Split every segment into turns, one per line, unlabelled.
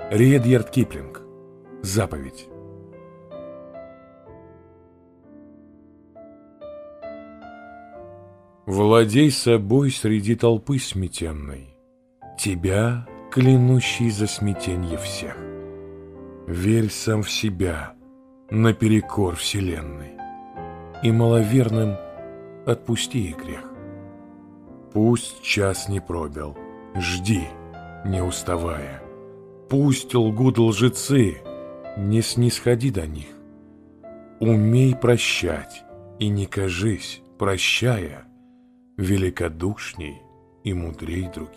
Риэдьярд Киплинг. Заповедь. Владей собой среди толпы сметенной, тебя, клянущий за смятенье всех. Верь сам в себя, наперекор вселенной, и маловерным отпусти и грех. Пусть час не пробил, жди, не уставая. Пусть лгут лжецы, не снисходи до них. Умей прощать, и не кажись, прощая, великодушней и мудрей других.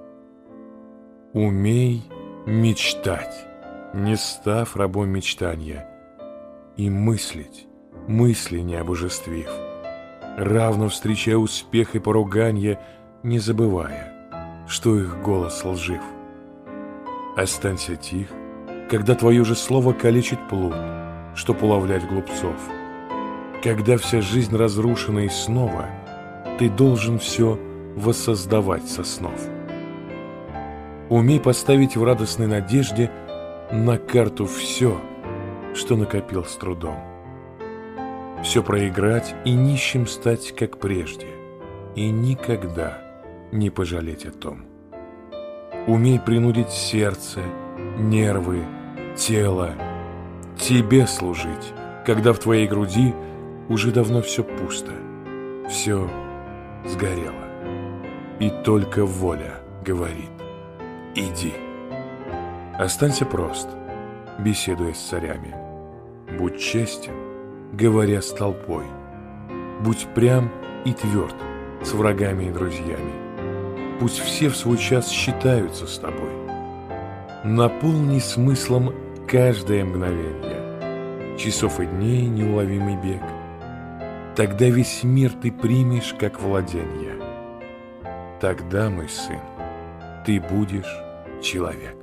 Умей мечтать, не став рабом мечтания, и мыслить, мысли не обожествив, равно встречая успех и поруганье, не забывая, что их голос лжив. Останься тих, когда твое же слово калечит плут, чтоб уловлять глупцов. Когда вся жизнь разрушена и снова, ты должен все воссоздавать со снов. Умей поставить в радостной надежде на карту все, что накопил с трудом. Все проиграть и нищим стать, как прежде, и никогда не пожалеть о том. Умей принудить сердце, нервы, тело тебе служить, когда в твоей груди уже давно все пусто, все сгорело, и только воля говорит: иди. Останься прост, беседуя с царями. Будь честен, говоря с толпой. Будь прям и тверд с врагами и друзьями. Пусть все в свой час считаются с тобой. Наполни смыслом каждое мгновенье, часов и дней неуловимый бег. Тогда весь мир ты примешь как владенье. Тогда, мой сын, ты будешь человек.